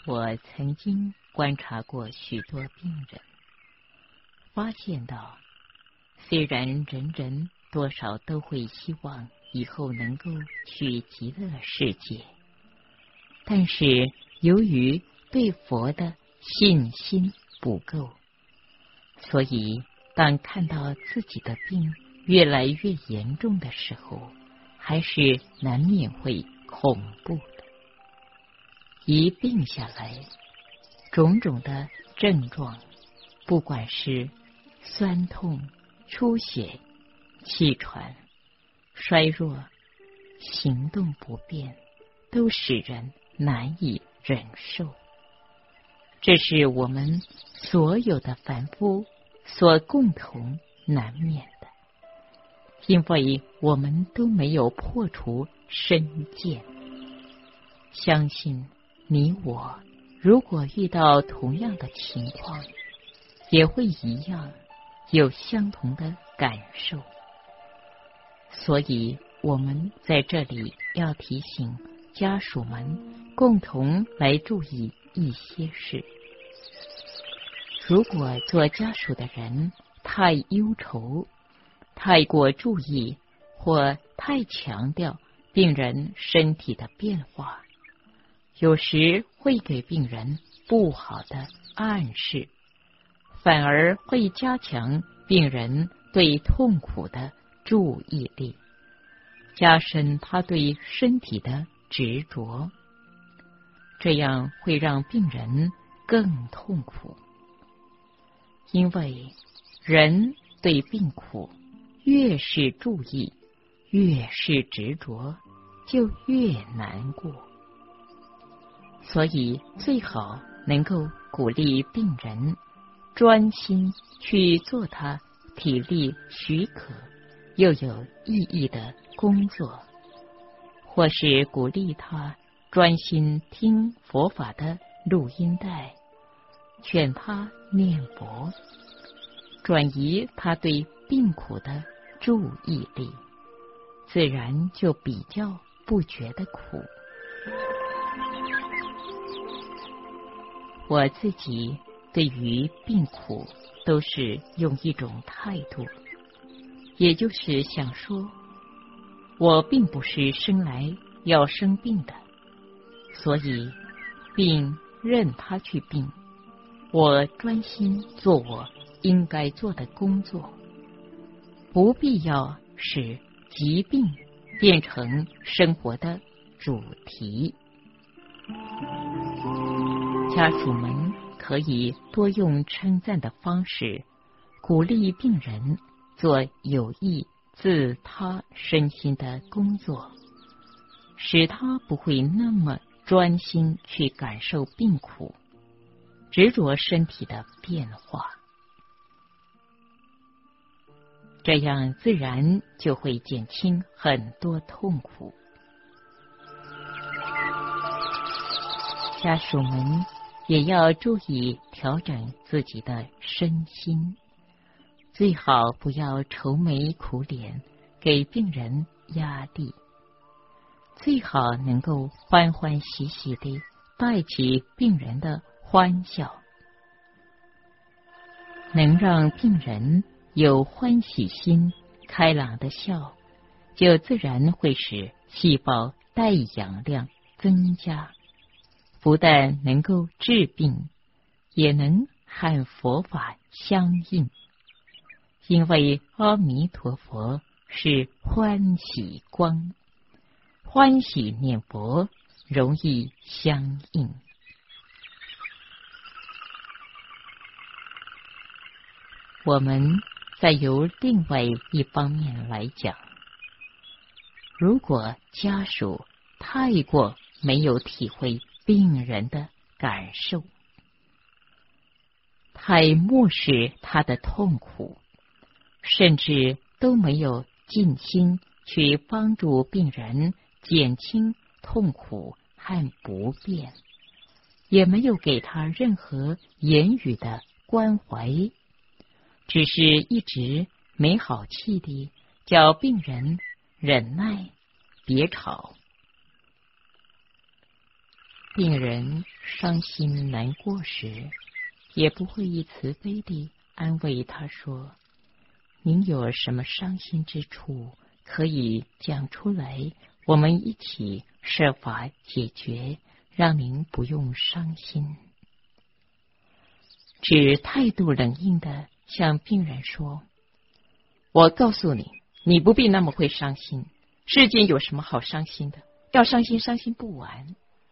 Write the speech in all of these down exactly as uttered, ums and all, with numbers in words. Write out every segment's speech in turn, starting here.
我曾经观察过许多病人，发现到，虽然人人多少都会希望以后能够去极乐世界，但是由于对佛的信心不够，所以当看到自己的病越来越严重的时候，还是难免会恐怖的。一病下来，种种的症状，不管是酸痛、出血、气喘、衰弱、行动不便，都使人难以忍受。这是我们所有的凡夫所共同难免的，因为我们都没有破除身见。相信你我如果遇到同样的情况，也会一样有相同的感受。所以我们在这里要提醒家属们共同来注意一些事。如果做家属的人太忧愁，太过注意，或太强调病人身体的变化，有时会给病人不好的暗示，反而会加强病人对痛苦的注意力，加深他对身体的执着，这样会让病人更痛苦。因为人对病苦越是注意，越是执着，就越难过。所以最好能够鼓励病人专心去做他体力许可又有意义的工作，或是鼓励他专心听佛法的录音带，劝他念佛，转移他对病苦的注意力，自然就比较不觉得苦。我自己对于病苦都是用一种态度，也就是想说，我并不是生来要生病的，所以病任他去病，我专心做我应该做的工作，不必要使疾病变成生活的主题。家属们可以多用称赞的方式鼓励病人做有益自他身心的工作，使他不会那么专心去感受病苦，执着身体的变化，这样自然就会减轻很多痛苦。家属们也要注意调整自己的身心，最好不要愁眉苦脸，给病人压力，最好能够欢欢喜喜地带起病人的欢笑，能让病人有欢喜心，开朗的笑，就自然会使细胞带氧量增加，不但能够治病，也能和佛法相应。因为阿弥陀佛是欢喜光，欢喜念佛容易相应。我们再由另外一方面来讲，如果家属太过没有体会病人的感受，太漠视他的痛苦，甚至都没有尽心去帮助病人减轻痛苦和不便，也没有给他任何言语的关怀，只是一直没好气地叫病人忍耐，别吵。 病人伤心难过时，也不会以慈悲地安慰他说：“您有什么伤心之处，可以讲出来，我们一起设法解决，让您不用伤心。”只态度冷硬地向病人说：“我告诉你，你不必那么会伤心，世间有什么好伤心的？要伤心，伤心不完。”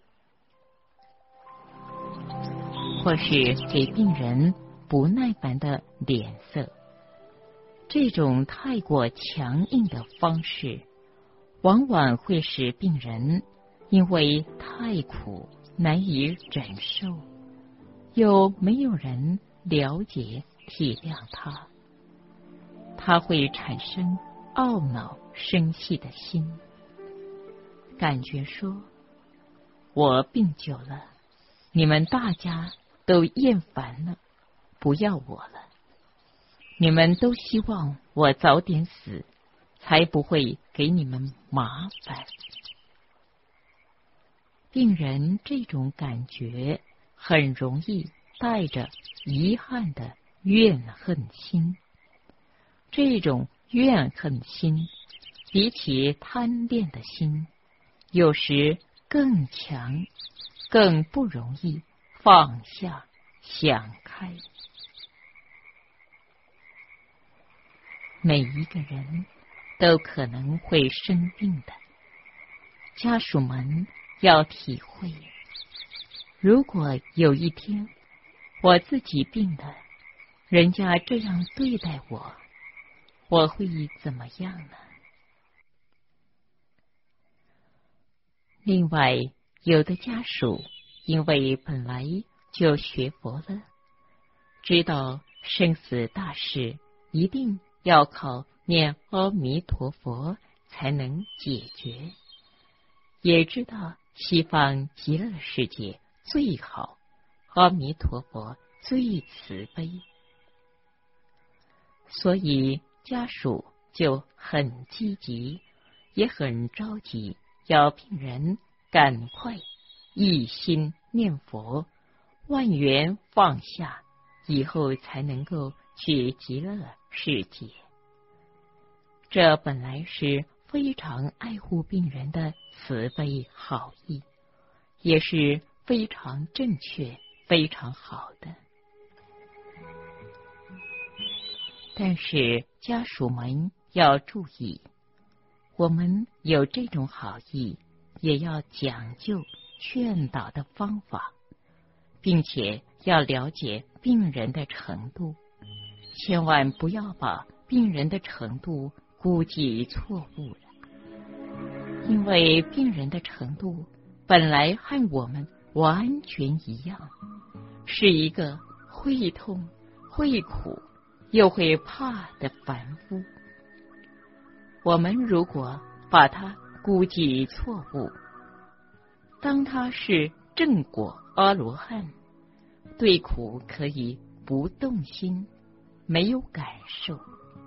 或是给病人不耐烦的脸色，这种太过强硬的方式，往往会使病人因为太苦难以忍受，又没有人了解体谅他，他会产生懊恼生气的心，感觉说：“我病久了，你们大家都厌烦了，不要我了。你们都希望我早点死，才不会给你们麻烦。”病人这种感觉很容易带着遗憾的怨恨心，这种怨恨心比起贪恋的心，有时更强，更不容易放下想开。每一个人都可能会生病的，家属们要体会，如果有一天我自己病了，人家这样对待我，我会怎么样呢？另外，有的家属因为本来就学佛了，知道生死大事一定要靠念阿弥陀佛才能解决，也知道西方极乐世界最好，阿弥陀佛最慈悲，所以家属就很积极，也很着急，要病人赶快一心念佛，万缘放下，以后才能够去极乐世界。这本来是非常爱护病人的慈悲好意，也是非常正确、非常好的。但是家属们要注意，我们有这种好意，也要讲究劝导的方法，并且要了解病人的程度，千万不要把病人的程度估计错误了。因为病人的程度本来和我们完全一样，是一个会痛、会苦又会怕的凡夫。我们如果把他估计错误，当他是正果阿罗汉，对苦可以不动心，没有感受，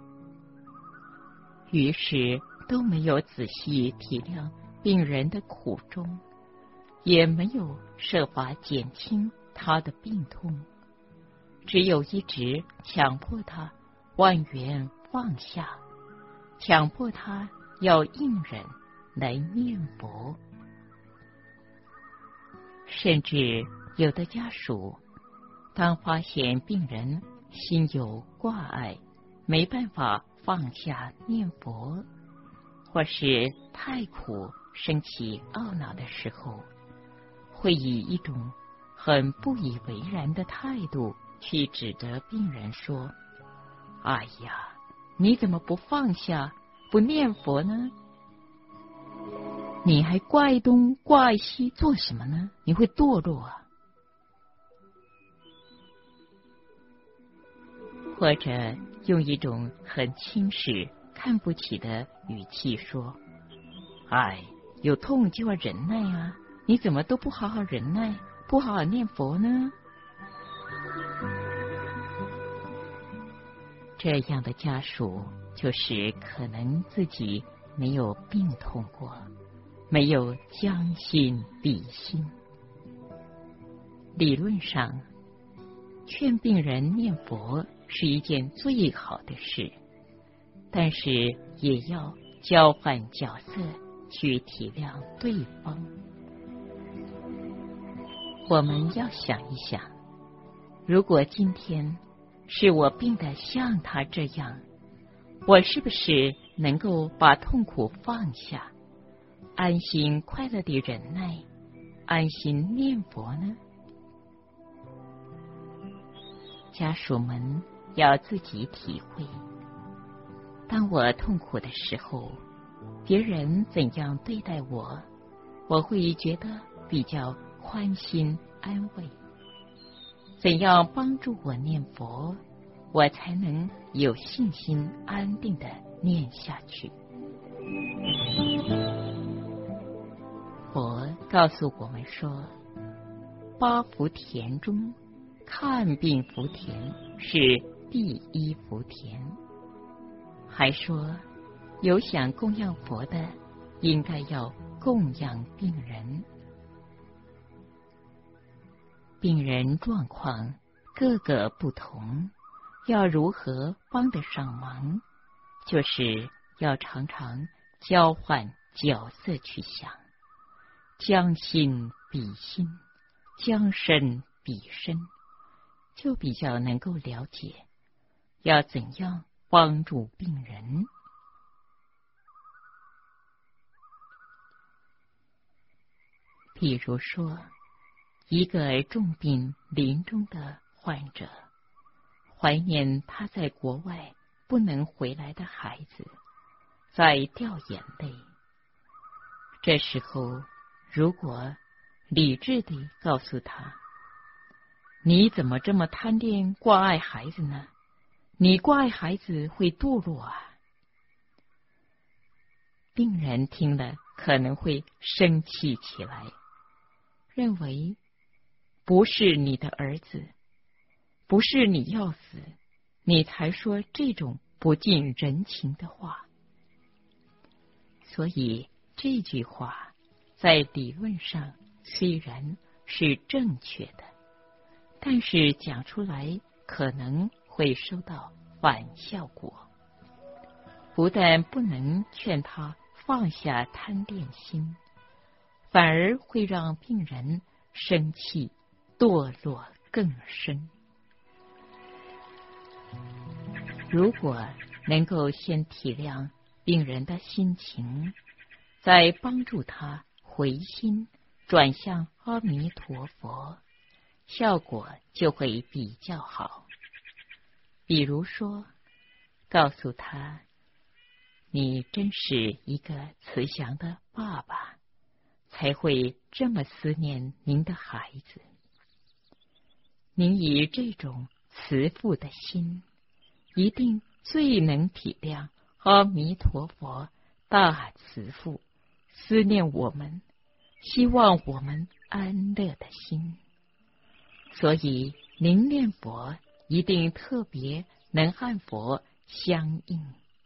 于是都没有仔细体谅病人的苦衷，也没有设法减轻他的病痛，只有一直强迫他万缘放下，强迫他要硬忍来念佛。甚至有的家属当发现病人心有挂碍，没办法放下念佛，或是太苦生起懊恼的时候，会以一种很不以为然的态度去指责病人说：“哎呀，你怎么不放下，不念佛呢？你还怪东怪西做什么呢？你会堕落啊！”或者用一种很轻视、看不起的语气说：“哎，有痛就要忍耐啊！你怎么都不好好忍耐，不好好念佛呢？”这样的家属就是可能自己没有病痛过，没有将心比心， 理论上，劝病人念佛是一件最好的事，但是也要交换角色，去体谅对方。我们要想一想，如果今天是我病得像他这样，我是不是能够把痛苦放下，安心快乐地忍耐，安心念佛呢？家属们要自己体会，当我痛苦的时候，别人怎样对待我，我会觉得比较宽心安慰。怎样帮助我念佛，我才能有信心安定地念下去。佛告诉我们说，八福田中看病福田是第一福田，还说有想供养佛的，应该要供养病人。病人状况各个不同，要如何帮得上忙，就是要常常交换角色去想，将心比心，将身比身，就比较能够了解要怎样帮助病人。比如说，一个重病临终的患者，怀念他在国外不能回来的孩子，在掉眼泪。这时候，如果理智地告诉他，你怎么这么贪恋挂爱孩子呢？你挂爱孩子会堕落啊！病人听了可能会生气起来，认为不是你的儿子，不是你要死，你才说这种不近人情的话。所以这句话在理论上虽然是正确的，但是讲出来可能会收到反效果，不但不能劝他放下贪恋心，反而会让病人生气堕落更深。如果能够先体谅病人的心情，再帮助他回心转向阿弥陀佛，效果就会比较好。比如说，告诉他，你真是一个慈祥的爸爸，才会这么思念您的孩子。您以这种慈父的心，一定最能体谅阿弥陀佛大慈父思念我们，希望我们安乐的心。所以您念佛一定特别能和佛相应。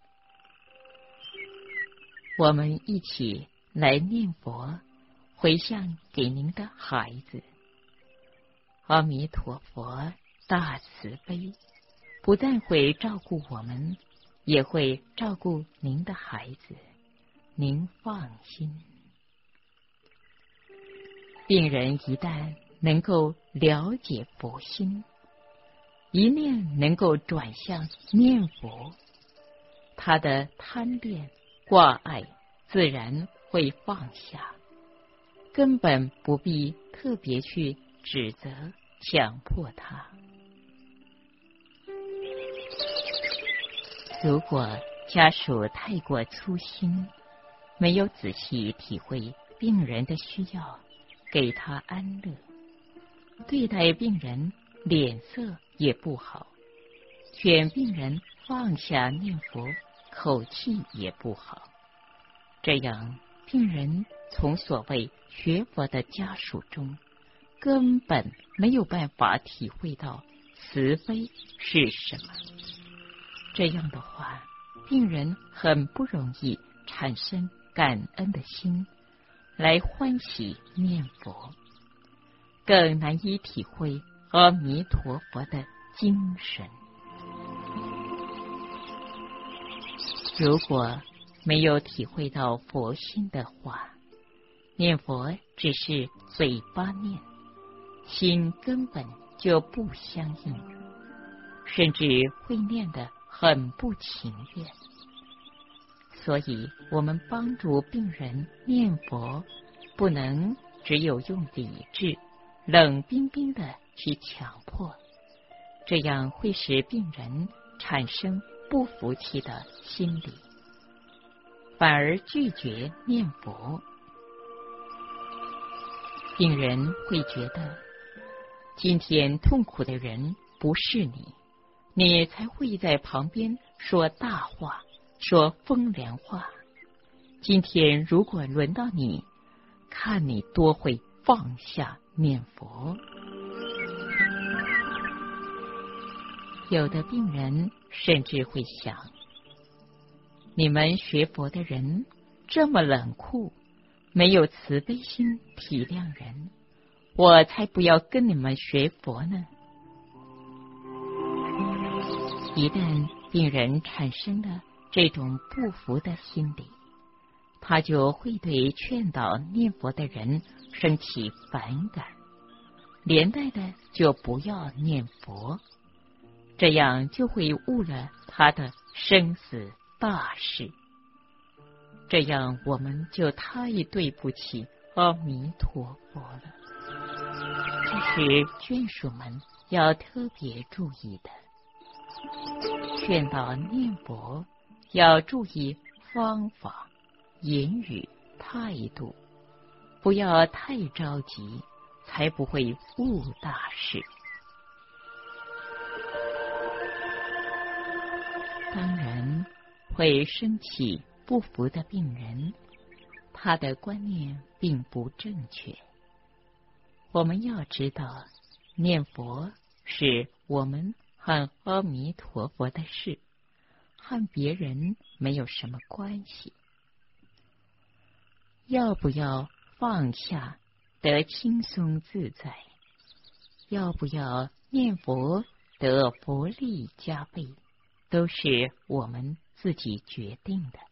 我们一起来念佛，回向给您的孩子。阿弥陀佛大慈悲，不但会照顾我们，也会照顾您的孩子，您放心。病人一旦能够了解佛心，一念能够转向念佛，他的贪恋挂碍自然会放下，根本不必特别去指责强迫他。如果家属太过粗心，没有仔细体会病人的需要，给他安乐，对待病人脸色也不好，劝病人放下念佛，口气也不好，这样病人从所谓学佛的家属中根本没有办法体会到慈悲是什么。这样的话，病人很不容易产生感恩的心来欢喜念佛。 更难以体会阿弥陀佛的精神。如果没有体会到佛心的话，念佛只是嘴巴念，心根本就不相应，甚至会念得很不情愿。所以我们帮助病人念佛，不能只有用理智冷冰冰的去强迫，这样会使病人产生不服气的心理，反而拒绝念佛。病人会觉得，今天痛苦的人不是你，你才会在旁边说大话，说风凉话。今天如果轮到你，看你多会放下念佛。有的病人甚至会想，你们学佛的人这么冷酷，没有慈悲心体谅人，我才不要跟你们学佛呢。一旦病人产生了这种不服的心理，他就会对劝导念佛的人生起反感，连带的就不要念佛，这样就会误了他的生死大事。这样我们就太对不起阿弥陀佛了，这是眷属们要特别注意的。劝导念佛要注意方法、言语、态度，不要太着急，才不会误大事。当然会生起不服的病人，他的观念并不正确。我们要知道，念佛是我们和阿弥陀佛的事，和别人没有什么关系。要不要放下得轻松自在？要不要念佛得佛力加倍？都是我们自己决定的。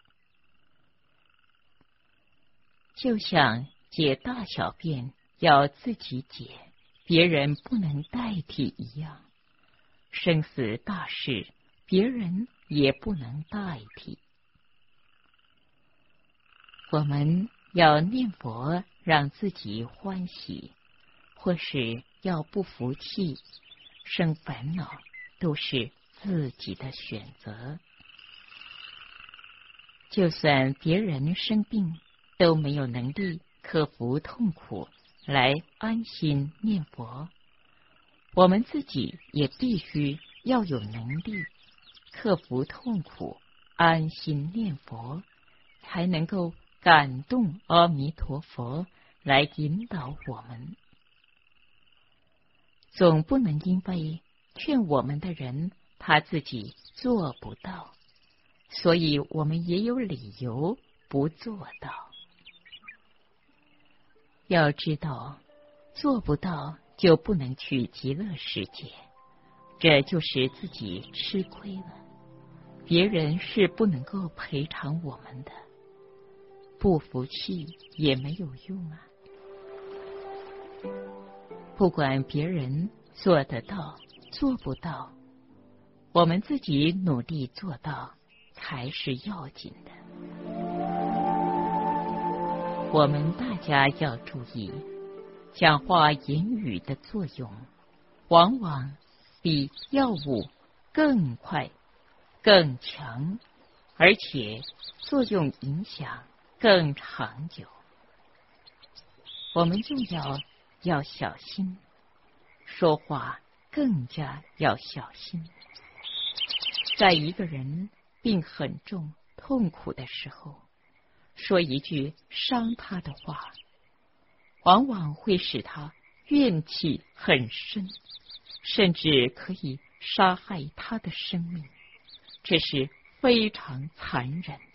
就像解大小便要自己解，别人不能代替一样，生死大事别人也不能代替。我们要念佛让自己欢喜，或是要不服气生烦恼，都是自己的选择。就算别人生病都没有能力克服痛苦来安心念佛，我们自己也必须要有能力克服痛苦安心念佛，才能够感动阿弥陀佛来引导我们。总不能因为劝我们的人他自己做不到，所以我们也有理由不做到。要知道，做不到就不能去极乐世界，这就是自己吃亏了，别人是不能够赔偿我们的。不服气也没有用啊！不管别人做得到做不到，我们自己努力做到才是要紧的。我们大家要注意，讲话言语的作用往往比药物更快更强，而且作用影响更长久。我们就要要小心，说话更加要小心。在一个人病很重痛苦的时候，说一句伤他的话，往往会使他怨气很深，甚至可以杀害他的生命，这是非常残忍的。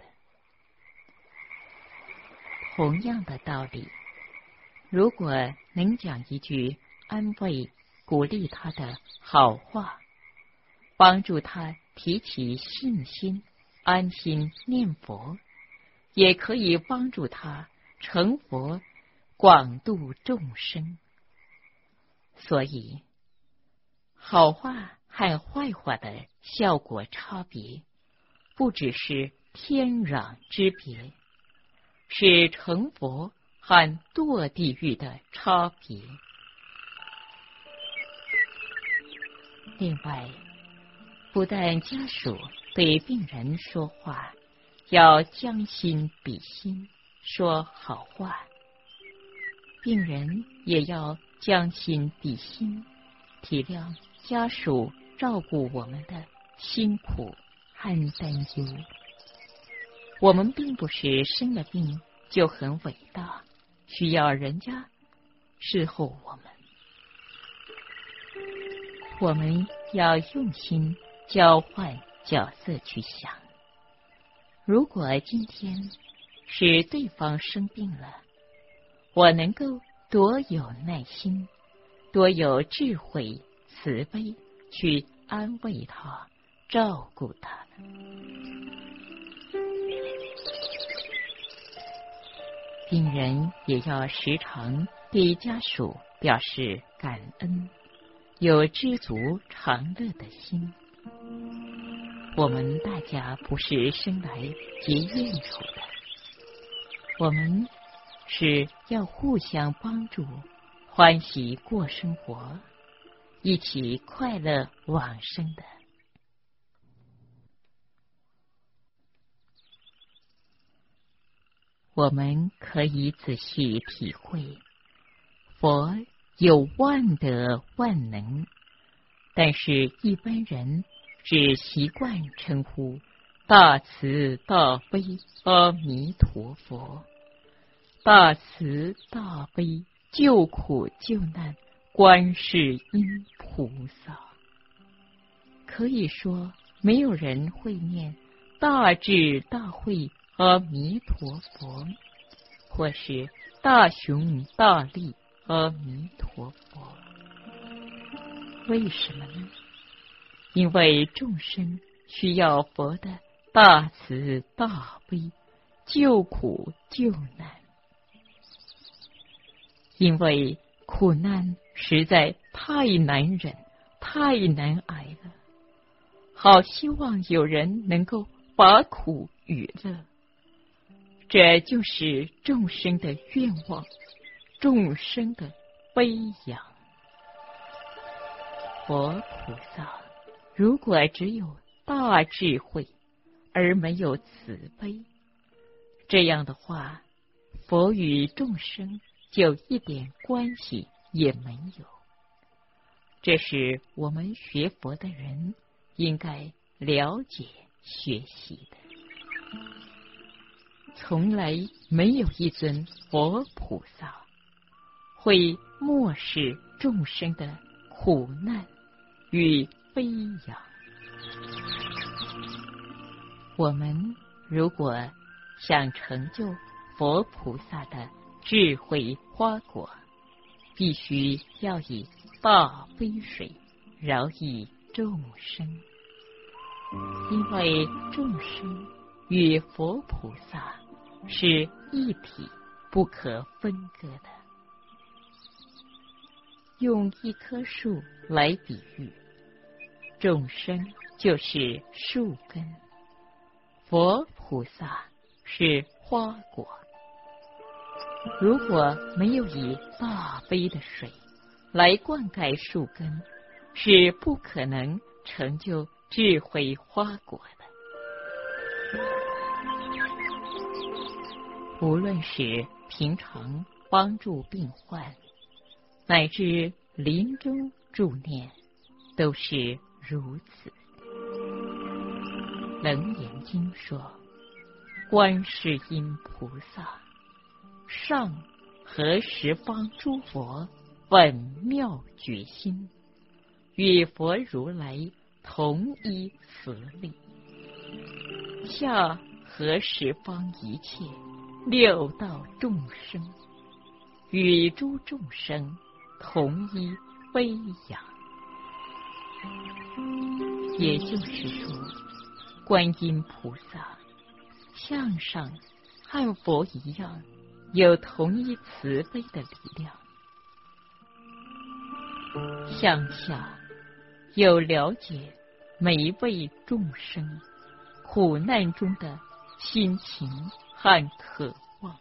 同样的道理，如果能讲一句安慰、鼓励他的好话，帮助他提起信心，安心念佛，也可以帮助他成佛，广度众生。所以，好话和坏话的效果差别，不只是天壤之别，是成佛和堕地狱的差别。另外，不但家属对病人说话要将心比心，说好话，病人也要将心比心，体谅家属照顾我们的辛苦和担忧。我们并不是生了病就很伟大，需要人家侍候我们。我们要用心交换角色去想，如果今天是对方生病了，我能够多有耐心，多有智慧、慈悲去安慰他、照顾他。病人也要时常对家属表示感恩，有知足常乐的心。我们大家不是生来结怨仇的，我们是要互相帮助，欢喜过生活，一起快乐往生的。我们可以仔细体会，佛有万德万能，但是一般人只习惯称呼大慈大悲阿弥陀佛，大慈大悲救苦救难观世音菩萨。可以说，没有人会念大智大慧阿弥陀佛，或是大雄大力阿弥陀佛。为什么呢？因为众生需要佛的大慈大悲，救苦救难。因为苦难实在太难忍，太难挨了，好希望有人能够把苦与乐。这就是众生的愿望，众生的悲仰。佛菩萨如果只有大智慧而没有慈悲，这样的话，佛与众生就一点关系也没有。这是我们学佛的人应该了解学习的。从来没有一尊佛菩萨会漠视众生的苦难与悲仰。我们如果想成就佛菩萨的智慧花果，必须要以大悲水饶益众生，因为众生与佛菩萨是一体不可分割的。用一棵树来比喻，众生就是树根，佛菩萨是花果。如果没有以大悲的水来灌溉树根，是不可能成就智慧花果的。无论是平常帮助病患，乃至临终助念，都是如此。楞严经说，观世音菩萨上和十方诸佛本妙觉心，与佛如来同一慈力，下和十方一切六道众生，与诸众生同一飞扬。也就是说，观音菩萨向上和佛一样，有同一慈悲的力量；向下有了解每一位众生苦难中的心情和渴望。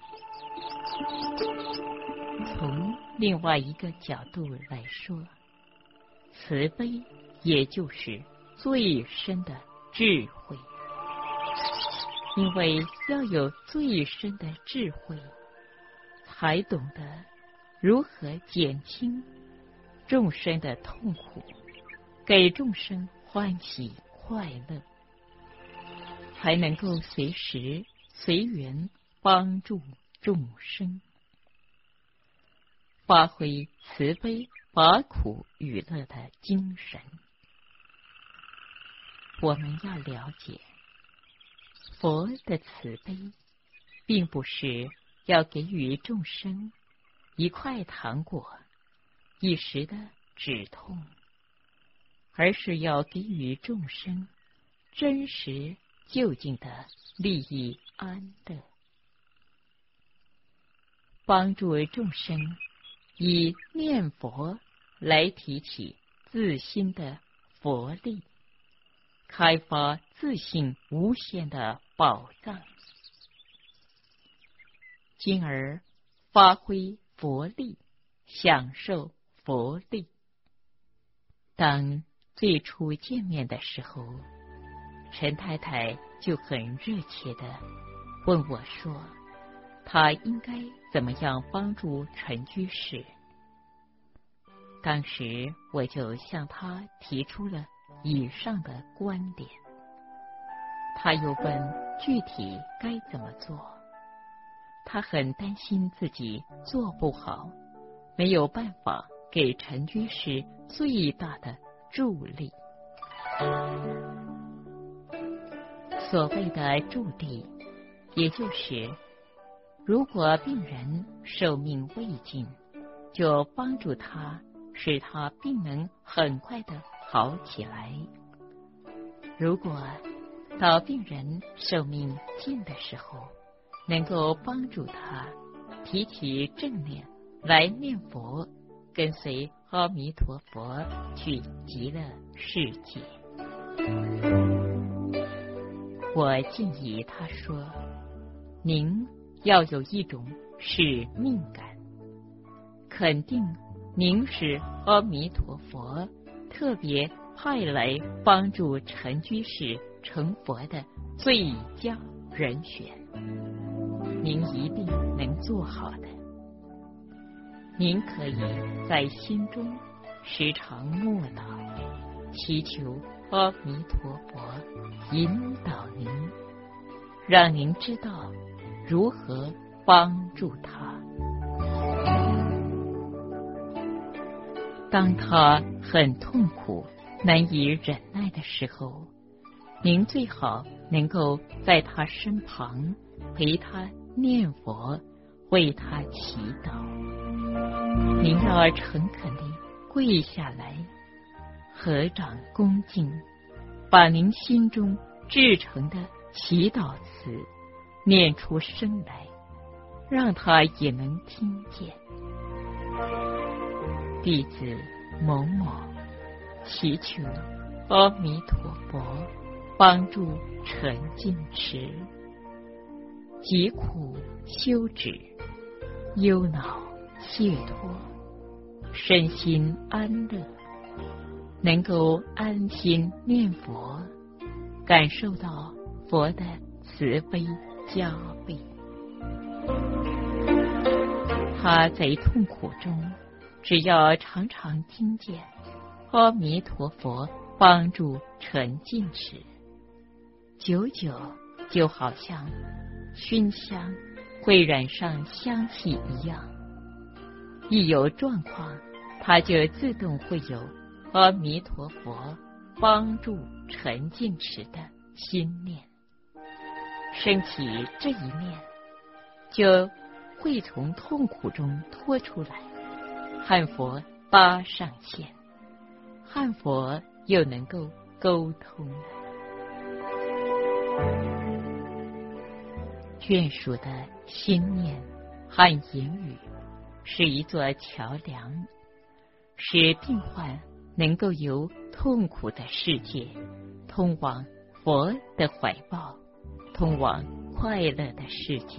从另外一个角度来说，慈悲也就是最深的智慧，因为要有最深的智慧，才懂得如何减轻众生的痛苦，给众生欢喜快乐，才能够随时随缘帮助众生，发挥慈悲拔苦与乐的精神。我们要了解，佛的慈悲并不是要给予众生一块糖果、一时的止痛，而是要给予众生真实究竟的利益安乐，帮助众生以念佛来提起自心的佛力，开发自性无限的宝藏，进而发挥佛力，享受佛力。当最初见面的时候，陈太太就很热切地问我说，她应该怎么样帮助陈居士。当时我就向她提出了以上的观点。他又问具体该怎么做，他很担心自己做不好，没有办法给陈居士最大的助力。所谓的助力，也就是如果病人寿命未尽，就帮助他，使他病能很快的好起来。如果到病人寿命尽的时候，能够帮助他提起正念来念佛，跟随阿弥陀佛去极乐世界。我建议他说，您要有一种使命感，肯定您是阿弥陀佛特别派来帮助陈居士成佛的最佳人选，您一定能做好的。您可以在心中时常默祷，祈求阿弥陀佛引导您，让您知道如何帮助他。当他很痛苦难以忍耐的时候，您最好能够在他身旁陪他念佛，为他祈祷。您要诚恳地跪下来，合掌恭敬，把您心中至诚的祈祷词念出声来，让他也能听见。弟子某某祈求阿弥陀佛帮助陈进持，疾苦休止，忧恼解脱，身心安乐，能够安心念佛，感受到佛的慈悲加倍。他在痛苦中，只要常常听见阿弥陀佛帮助陈进持，久久就好像熏香会染上香气一样，一有状况，他就自动会有阿弥陀佛帮助陈进持的心念，升起这一念，就会从痛苦中脱出来， 和佛搭上线，和佛又能够沟通了。眷属的心念和言语是一座桥梁，使病患能够由痛苦的世界通往佛的怀抱，通往快乐的世界。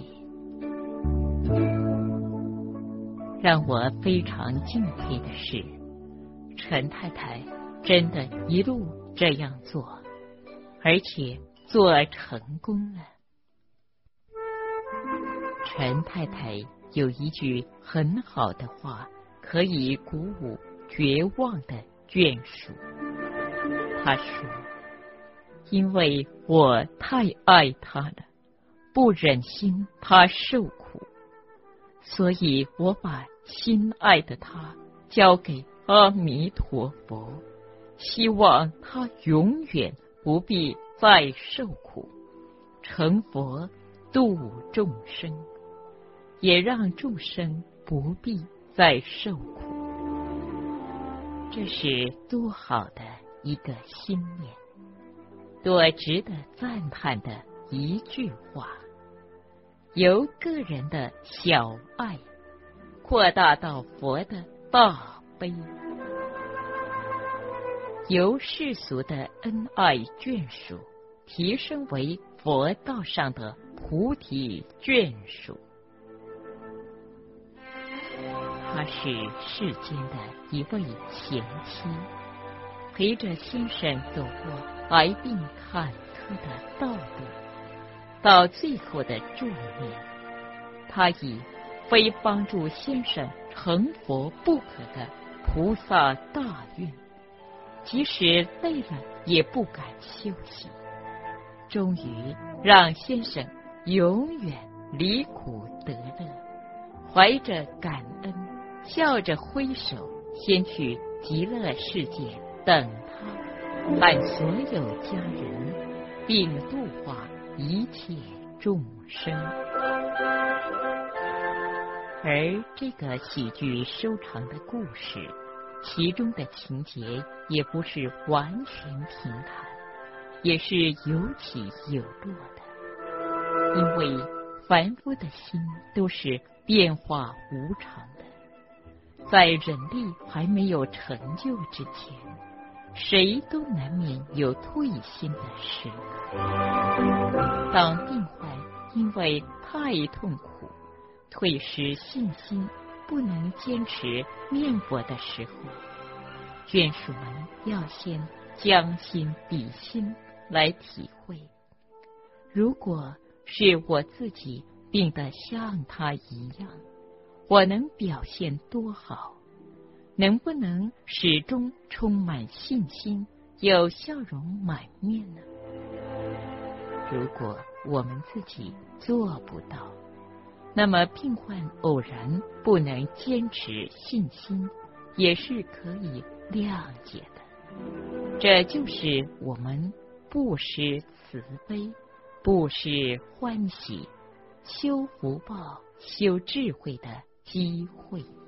让我非常敬佩的是，陈太太真的一路这样做，而且做成功了。陈太太有一句很好的话，可以鼓舞绝望的眷属。她说：因为我太爱他了，不忍心他受苦，所以我把心爱的他交给阿弥陀佛，希望他永远不必再受苦，成佛度众生，也让众生不必再受苦。这是多好的一个心念，多值得赞叹的一句话。由个人的小爱扩大到佛的大悲，由世俗的恩爱眷属提升为佛道上的菩提眷属。她是世间的一位贤妻，陪着先生走过癌病坎坷的道路，到最后的助念，她以非帮助先生成佛不可的菩萨大愿，即使累了也不敢休息，终于让先生永远离苦得乐，怀着感恩，笑着挥手，先去极乐世界等他和所有家人，并度化一切众生。而这个喜剧收场的故事，其中的情节也不是完全平坦，也是有起有落的，因为凡夫的心都是变化无常的，在人力还没有成就之前，谁都难免有退心的时刻。当病患因为太痛苦，退失信心，不能坚持念佛的时候，眷属们要先将心比心来体会，如果是我自己病得像他一样，我能表现多好？能不能始终充满信心，有笑容满面呢？如果我们自己做不到，那么病患偶然不能坚持信心，也是可以谅解的。这就是我们布施慈悲、布施欢喜、修福报、修智慧的机会。